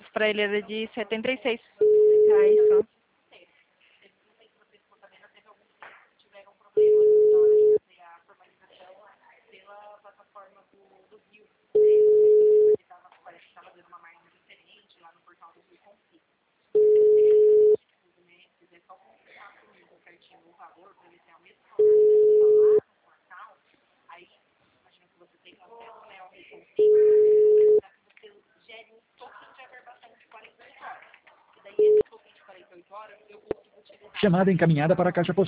para ele era de R$ 76 só. Chamada encaminhada para a caixa postal.